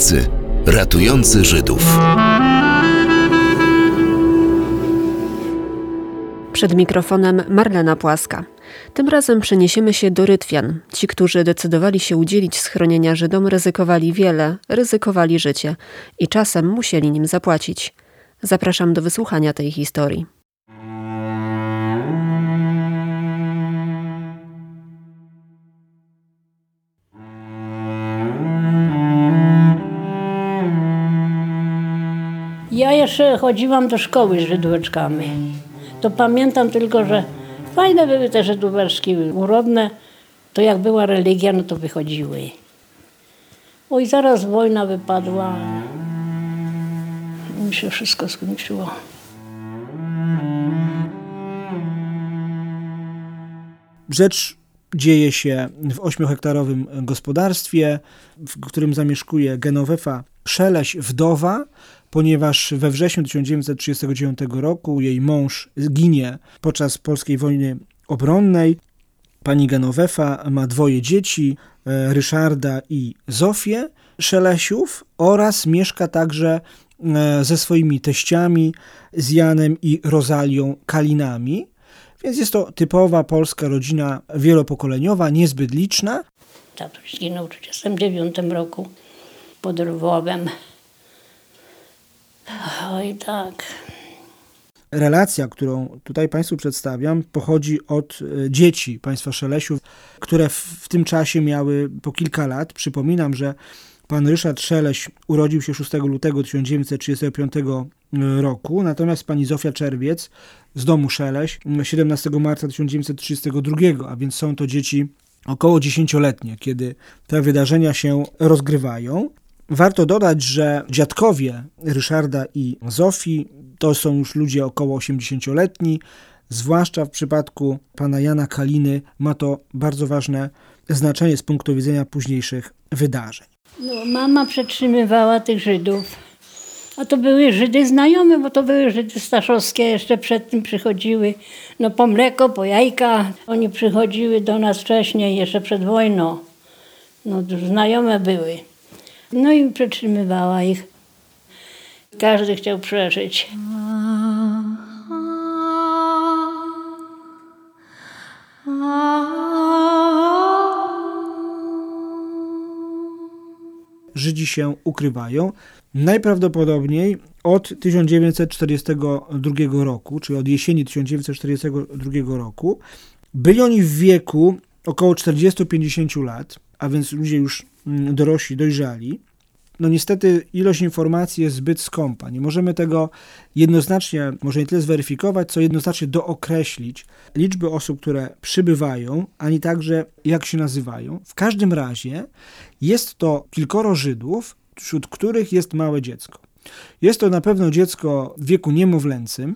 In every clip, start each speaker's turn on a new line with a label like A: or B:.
A: Polacy ratujący Żydów.
B: Przed mikrofonem Marlena Płaska. Tym razem przeniesiemy się do Rytwian. Ci, którzy decydowali się udzielić schronienia Żydom, ryzykowali wiele, ryzykowali życie i czasem musieli nim zapłacić. Zapraszam do wysłuchania tej historii.
C: Ja jeszcze chodziłam do szkoły z Żydóweczkami. To pamiętam tylko, że fajne były te Żydóweczki, urodne. To jak była religia, no to wychodziły. Oj, zaraz wojna wypadła. Mi się wszystko skończyło.
D: Rzecz dzieje się w 8-hektarowym gospodarstwie, w którym zamieszkuje Genovefa Szeleś, wdowa, ponieważ we wrześniu 1939 roku jej mąż ginie podczas polskiej wojny obronnej. Pani Genovefa ma 2 dzieci, Ryszarda i Zofię Szelesiów, oraz mieszka także ze swoimi teściami, z Janem i Rozalią Kalinami. Więc jest to typowa polska rodzina wielopokoleniowa, niezbyt liczna.
C: Tatuś zginął w 1939 roku pod Lwowem. Oj, tak.
D: Relacja, którą tutaj Państwu przedstawiam, pochodzi od dzieci państwa Szelesiów, które w tym czasie miały po kilka lat. Przypominam, że pan Ryszard Szeleś urodził się 6 lutego 1935 roku, natomiast pani Zofia Czerwiec z domu Szeleś 17 marca 1932, a więc są to dzieci około 10-letnie, kiedy te wydarzenia się rozgrywają. Warto dodać, że dziadkowie Ryszarda i Zofii to są już ludzie około 80-letni, zwłaszcza w przypadku pana Jana Kaliny ma to bardzo ważne znaczenie z punktu widzenia późniejszych wydarzeń.
C: No, mama przetrzymywała tych Żydów, a to były Żydy znajome, bo to były Żydy staszowskie, jeszcze przed tym przychodziły po mleko, po jajka. Oni przychodziły do nas wcześniej, jeszcze przed wojną. Znajome były. No i przetrzymywała ich. Każdy chciał przeżyć.
D: Żydzi się ukrywają. Najprawdopodobniej od 1942 roku, czyli od jesieni 1942 roku, byli oni w wieku około 40-50 lat, a więc ludzie już dorośli, dojrzali. Niestety ilość informacji jest zbyt skąpa. Nie możemy tego jednoznacznie, może nie tyle zweryfikować, co jednoznacznie dookreślić liczby osób, które przybywają, ani także jak się nazywają. W każdym razie jest to kilkoro Żydów, wśród których jest małe dziecko. Jest to na pewno dziecko w wieku niemowlęcym.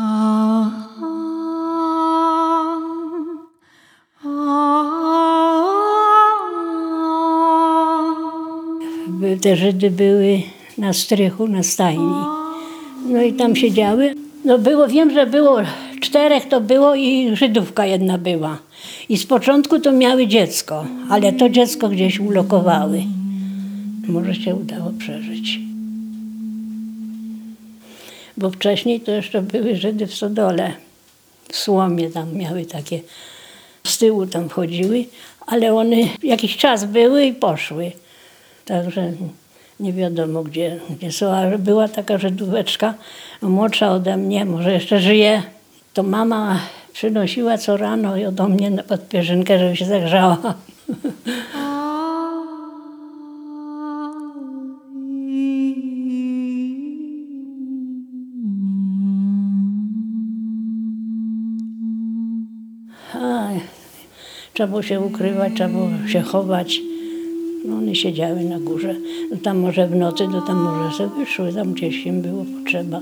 C: Te Żydy były na strychu, na stajni. I tam siedziały. Wiem, że było 4 to było i Żydówka jedna była. I z początku to miały dziecko, ale to dziecko gdzieś ulokowały. Może się udało przeżyć. Bo wcześniej to jeszcze były Żydy w Stodole. W Słomie tam miały takie, z tyłu tam wchodziły, ale one jakiś czas były i poszły. Także nie wiadomo gdzie są, ale była taka Żydóweczka, młodsza ode mnie, może jeszcze żyje. To mama przynosiła co rano i ode mnie pod pierzynkę, żeby się zagrzała. Trzeba było się ukrywać, trzeba było się chować. One siedziały na górze. Tam może w nocy, tam może sobie wyszły, tam gdzieś im było potrzeba.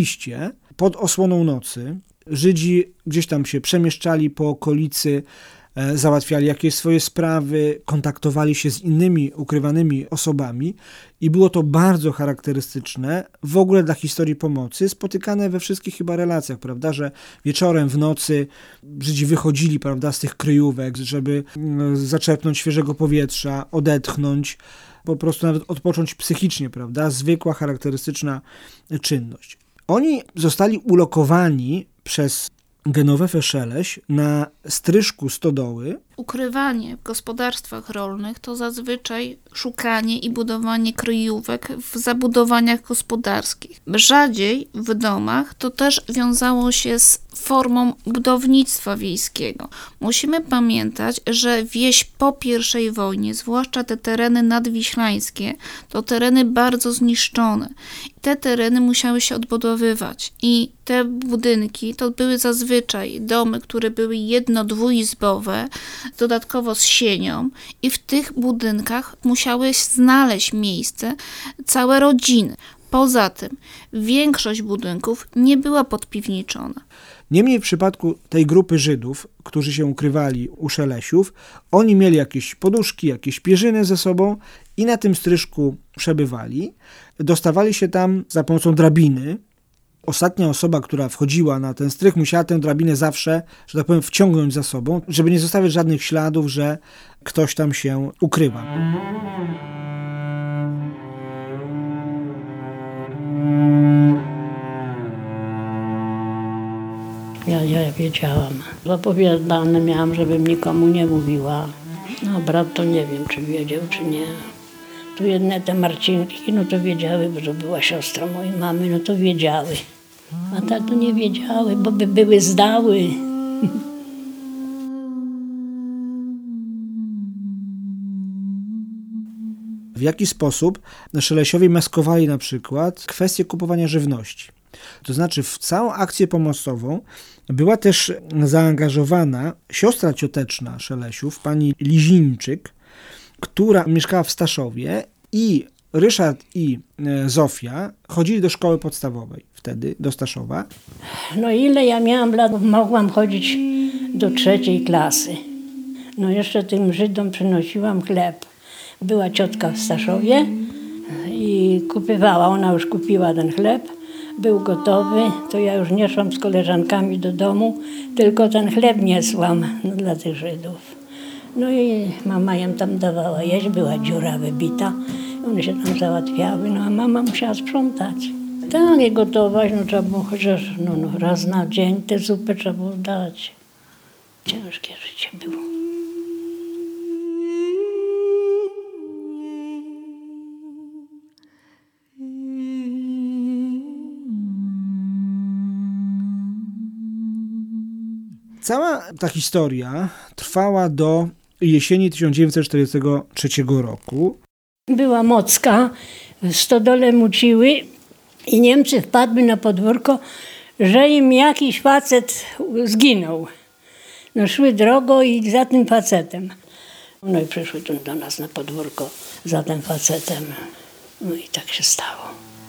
D: Oczywiście pod osłoną nocy Żydzi gdzieś tam się przemieszczali po okolicy, załatwiali jakieś swoje sprawy, kontaktowali się z innymi ukrywanymi osobami i było to bardzo charakterystyczne w ogóle dla historii pomocy, spotykane we wszystkich chyba relacjach, prawda, że wieczorem, w nocy Żydzi wychodzili, prawda, z tych kryjówek, żeby zaczerpnąć świeżego powietrza, odetchnąć, po prostu nawet odpocząć psychicznie, prawda, zwykła, charakterystyczna czynność. Oni zostali ulokowani przez Genowefę Szeleś na stryżku stodoły.
E: Ukrywanie w gospodarstwach rolnych to zazwyczaj szukanie i budowanie kryjówek w zabudowaniach gospodarskich. Rzadziej w domach to też wiązało się z formą budownictwa wiejskiego. Musimy pamiętać, że wieś po I wojnie, zwłaszcza te tereny nadwiślańskie, to tereny bardzo zniszczone. Te tereny musiały się odbudowywać i te budynki to były zazwyczaj domy, które były jedno-dwuizbowe, dodatkowo z sienią i w tych budynkach musiały znaleźć miejsce całe rodziny. Poza tym większość budynków nie była podpiwniczona.
D: Niemniej w przypadku tej grupy Żydów, którzy się ukrywali u Szelesiów, oni mieli jakieś poduszki, jakieś pierzyny ze sobą i na tym stryżku przebywali. Dostawali się tam za pomocą drabiny. Ostatnia osoba, która wchodziła na ten strych, musiała tę drabinę zawsze, że tak powiem, wciągnąć za sobą, żeby nie zostawiać żadnych śladów, że ktoś tam się ukrywa.
C: Ja wiedziałam. Zapowiadane miałam, żebym nikomu nie mówiła. No brat to nie wiem, czy wiedział, czy nie. Tu jedne te Marcinki, no to wiedziały, bo to była siostra mojej mamy, no to wiedziały. A tak to nie wiedziały, bo by były zdały.
D: W jaki sposób Szelesiowie maskowali na przykład kwestię kupowania żywności. To znaczy w całą akcję pomocową była też zaangażowana siostra cioteczna Szelesiów, pani Lizińczyk, która mieszkała w Staszowie i Ryszard i Zofia chodzili do szkoły podstawowej wtedy, do Staszowa.
C: No ile ja miałam lat, mogłam chodzić do 3. klasy. No jeszcze tym Żydom przynosiłam chleb. Była ciotka w Staszowie i kupywała, ona już kupiła ten chleb. Był gotowy, to ja już nie szłam z koleżankami do domu, tylko ten chleb niesłam dla tych Żydów. No i mama im tam dawała jeść, była dziura wybita, one się tam załatwiały, no a mama musiała sprzątać. Tak, i gotować, no trzeba było chociaż raz na dzień tę zupę trzeba było dać. Ciężkie życie było.
D: Cała ta historia trwała do jesieni 1943 roku.
C: Była mocka, w stodole muciły i Niemcy wpadły na podwórko, że im jakiś facet zginął. No szły drogą i za tym facetem. No i przyszły tu do nas na podwórko za tym facetem. No i tak się stało.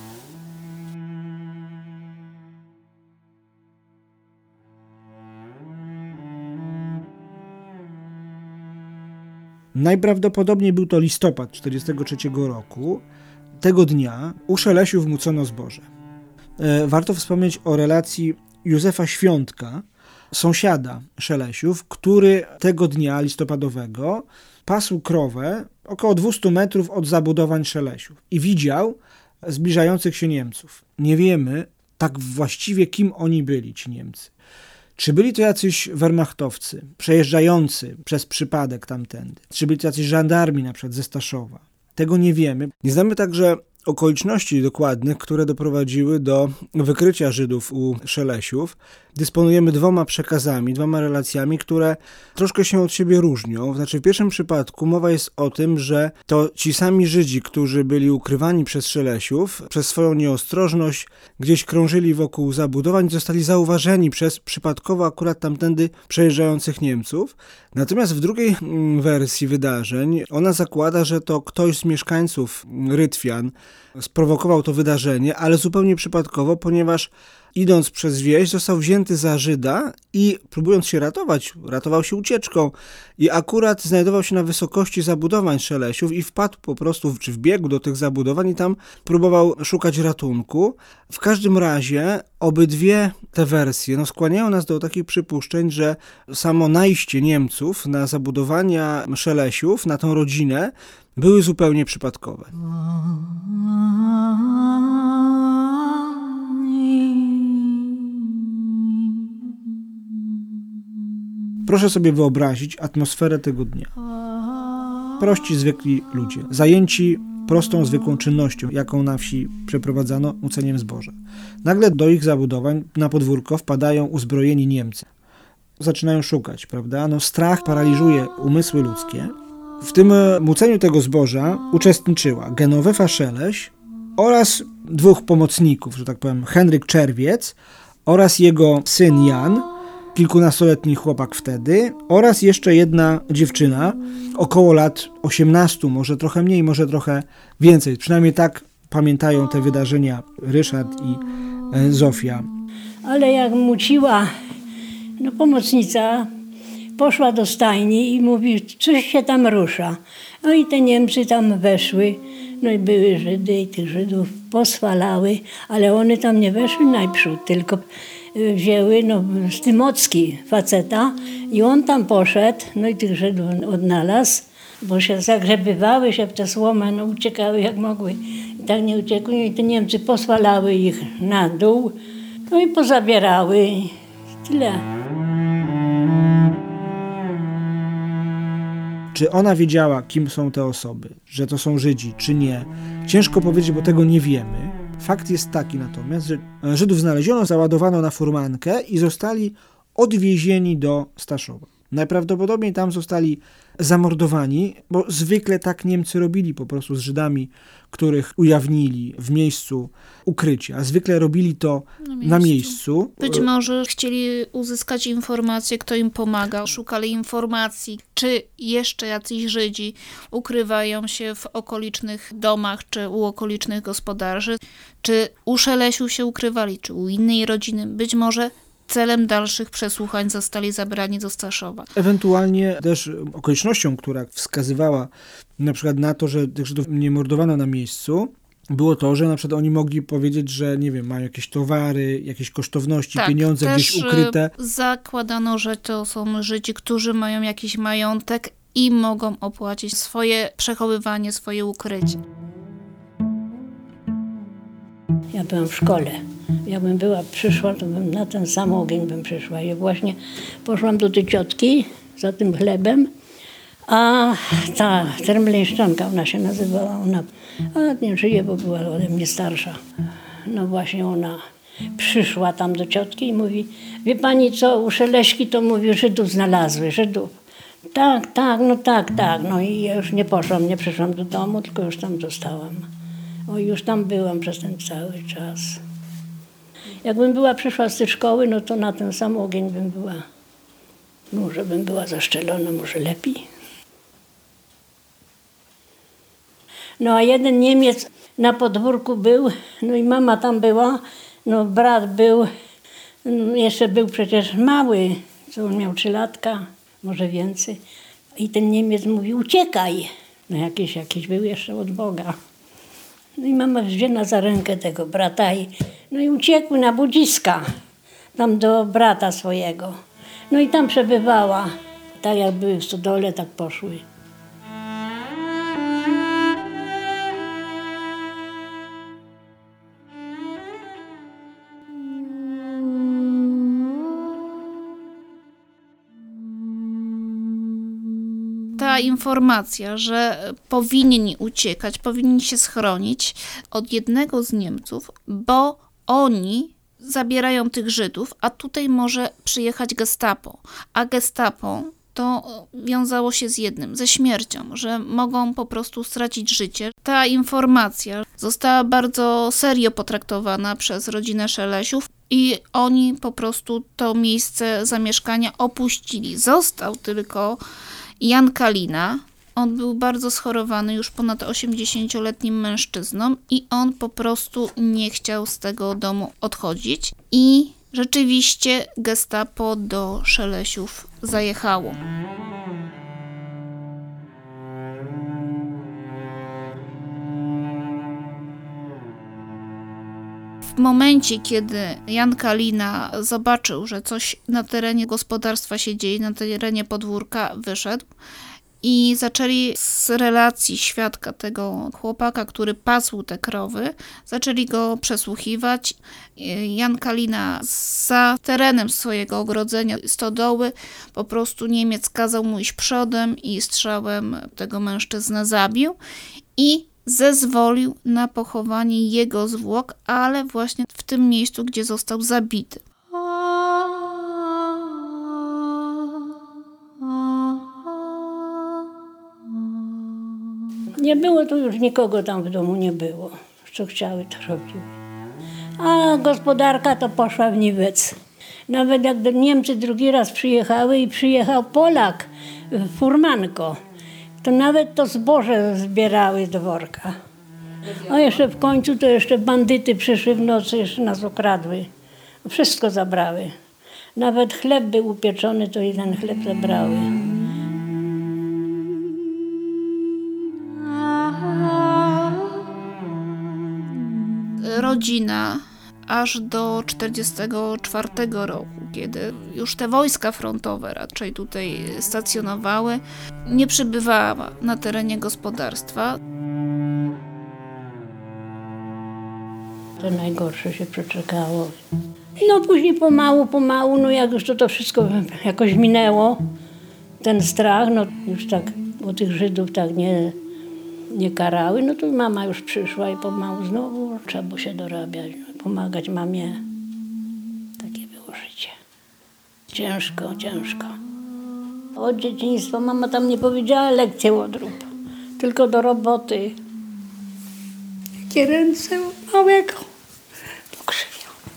D: Najprawdopodobniej był to listopad 1943 roku. Tego dnia u Szelesiów młócono zboże. Warto wspomnieć o relacji Józefa Świątka, sąsiada Szelesiów, który tego dnia listopadowego pasł krowę około 200 metrów od zabudowań Szelesiów i widział zbliżających się Niemców. Nie wiemy tak właściwie, kim oni byli, ci Niemcy. Czy byli to jacyś wehrmachtowcy przejeżdżający przez przypadek tamtędy? Czy byli to jacyś żandarmi na przykład ze Staszowa? Tego nie wiemy. Nie znamy także okoliczności dokładnych, które doprowadziły do wykrycia Żydów u Szelesiów. Dysponujemy 2 przekazami, 2 relacjami, które troszkę się od siebie różnią. Znaczy w pierwszym przypadku mowa jest o tym, że to ci sami Żydzi, którzy byli ukrywani przez Szelesiów, przez swoją nieostrożność gdzieś krążyli wokół zabudowań, zostali zauważeni przez przypadkowo akurat tamtędy przejeżdżających Niemców. Natomiast w drugiej wersji wydarzeń ona zakłada, że to ktoś z mieszkańców Rytwian sprowokował to wydarzenie, ale zupełnie przypadkowo, ponieważ idąc przez wieś został wzięty za Żyda i próbując się ratował się ucieczką i akurat znajdował się na wysokości zabudowań Szelesiów i wpadł po prostu, czy wbiegł do tych zabudowań i tam próbował szukać ratunku. W każdym razie obydwie te wersje skłaniają nas do takich przypuszczeń, że samo najście Niemców na zabudowania Szelesiów, na tą rodzinę, były zupełnie przypadkowe. Proszę sobie wyobrazić atmosferę tego dnia. Prości, zwykli ludzie, zajęci prostą, zwykłą czynnością, jaką na wsi przeprowadzano łuceniem zboża. Nagle do ich zabudowań na podwórko wpadają uzbrojeni Niemcy. Zaczynają szukać, prawda? Strach paraliżuje umysły ludzkie. W tym muceniu tego zboża uczestniczyła Genowefa Szeleś oraz dwóch pomocników, że tak powiem, Henryk Czerwiec oraz jego syn Jan, kilkunastoletni chłopak wtedy, oraz jeszcze jedna dziewczyna, około lat 18, może trochę mniej, może trochę więcej. Przynajmniej tak pamiętają te wydarzenia Ryszard i Zofia.
C: Ale jak muciła pomocnica, poszła do stajni i mówi, coś się tam rusza. No i te Niemcy tam weszły, no i były Żydy i tych Żydów poswalały, ale one tam nie weszły najprzód, tylko wzięły Stymocki faceta i on tam poszedł, no i tych Żydów odnalazł, bo się zagrzebywały się w tę słomę, uciekały jak mogły. I tak nie uciekły i te Niemcy poswalały ich na dół, no i pozabierały. Tyle.
D: Czy ona wiedziała, kim są te osoby, że to są Żydzi, czy nie? Ciężko powiedzieć, bo tego nie wiemy. Fakt jest taki natomiast, że Żydów znaleziono, załadowano na furmankę i zostali odwiezieni do Staszowa. Najprawdopodobniej tam zostali zamordowani, bo zwykle tak Niemcy robili po prostu z Żydami, których ujawnili w miejscu ukrycia. A zwykle robili to na miejscu.
E: Być może chcieli uzyskać informacje, kto im pomaga. Szukali informacji, czy jeszcze jacyś Żydzi ukrywają się w okolicznych domach, czy u okolicznych gospodarzy, czy u Szelesiów się ukrywali, czy u innej rodziny. Być może celem dalszych przesłuchań zostali zabrani do Staszowa.
D: Ewentualnie też okolicznością, która wskazywała na przykład na to, że tych Żydów nie mordowano na miejscu, było to, że na przykład oni mogli powiedzieć, że nie wiem, mają jakieś towary, jakieś kosztowności, pieniądze gdzieś ukryte.
E: Zakładano, że to są Żydzi, którzy mają jakiś majątek i mogą opłacić swoje przechowywanie, swoje ukrycie.
C: Ja byłam w szkole. Jakbym przyszła, to bym na ten sam ogień bym przyszła. I właśnie poszłam do tej ciotki za tym chlebem, a ta Tremleńszczanka, ona się nazywała, nie żyje, bo była ode mnie starsza. No właśnie ona przyszła tam do ciotki i mówi, wie pani co, u Szeleśki to mówi, Żydów znalazły, Żydów. Tak. No i ja już nie poszłam, nie przyszłam do domu, tylko już tam zostałam. Już tam byłam przez ten cały czas. Jakbym przyszła z tej szkoły, no to na ten sam ogień bym była. Może bym była zaszczelona, może lepiej. No a jeden Niemiec na podwórku był, no i mama tam była, no brat był, jeszcze był przecież mały, co on miał 3 latka, może więcej. I ten Niemiec mówi, uciekaj. No jakiś był jeszcze od Boga. No i mama wzięła za rękę tego brata i uciekły na Budziska, tam do brata swojego. No i tam przebywała. Tak jak były w stodole, tak poszły.
E: Ta informacja, że powinni uciekać, powinni się schronić od jednego z Niemców, bo oni zabierają tych Żydów, a tutaj może przyjechać gestapo. A gestapo to wiązało się z jednym, ze śmiercią, że mogą po prostu stracić życie. Ta informacja została bardzo serio potraktowana przez rodzinę Szelesiów i oni po prostu to miejsce zamieszkania opuścili. Został tylko Jan Kalina, On był bardzo schorowany, już ponad 80-letnim mężczyzną i on po prostu nie chciał z tego domu odchodzić. I rzeczywiście gestapo do Szelesiów zajechało. W momencie, kiedy Jan Kalina zobaczył, że coś na terenie gospodarstwa się dzieje, na terenie podwórka, wyszedł i zaczęli z relacji świadka tego chłopaka, który pasł te krowy, zaczęli go przesłuchiwać. Jan Kalina za terenem swojego ogrodzenia stodoły po prostu Niemiec kazał mu iść przodem i strzałem tego mężczyznę zabił i zezwolił na pochowanie jego zwłok, ale właśnie w tym miejscu, gdzie został zabity.
C: Nie było tu już nikogo tam w domu, nie było. Co chciały, to robiły. A gospodarka to poszła w niwec. Nawet jak Niemcy drugi raz przyjechały i przyjechał Polak, furmanko, to nawet to zboże zbierały do worka. A jeszcze w końcu to jeszcze bandyty przyszły w nocy, jeszcze nas okradły. Wszystko zabrały. Nawet chleb był upieczony, to i ten chleb zabrały.
E: Rodzina aż do 1944 roku, kiedy już te wojska frontowe raczej tutaj stacjonowały, nie przybywała na terenie gospodarstwa.
C: To najgorsze się przeczekało. No później pomału, no jak już to wszystko jakoś minęło, ten strach, no już tak, bo tych Żydów tak nie karały, no to mama już przyszła i pomału znowu trzeba było się dorabiać, pomagać mamie. Takie było życie. Ciężko. Od dzieciństwa mama tam nie powiedziała lekcję odrób, tylko do roboty. Jakie ręce małego pokrzywiał.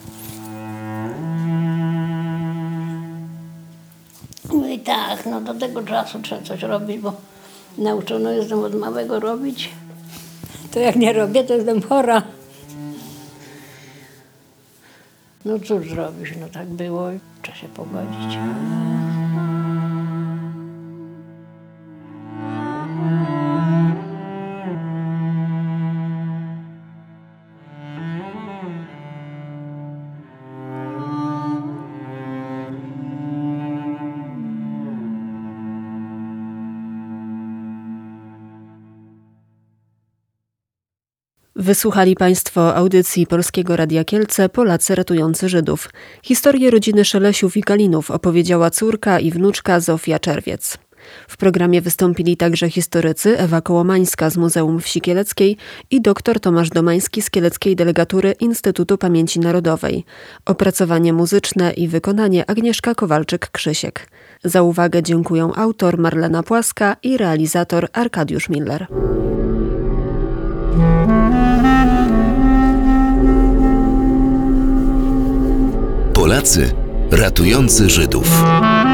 C: Mówię tak, no do tego czasu trzeba coś robić, bo nauczono jestem od małego robić. To jak nie robię, to jestem chora. No cóż zrobisz, no tak było i trzeba się pogodzić.
B: Wysłuchali Państwo audycji Polskiego Radia Kielce Polacy ratujący Żydów. Historię rodziny Szelesiów i Kalinów opowiedziała córka i wnuczka Zofia Czerwiec. W programie wystąpili także historycy Ewa Kołomańska z Muzeum Wsi Kieleckiej i dr Tomasz Domański z Kieleckiej Delegatury Instytutu Pamięci Narodowej. Opracowanie muzyczne i wykonanie Agnieszka Kowalczyk-Krzysiek. Za uwagę dziękują autor Marlena Płaska i realizator Arkadiusz Miller.
A: Polacy ratujący Żydów.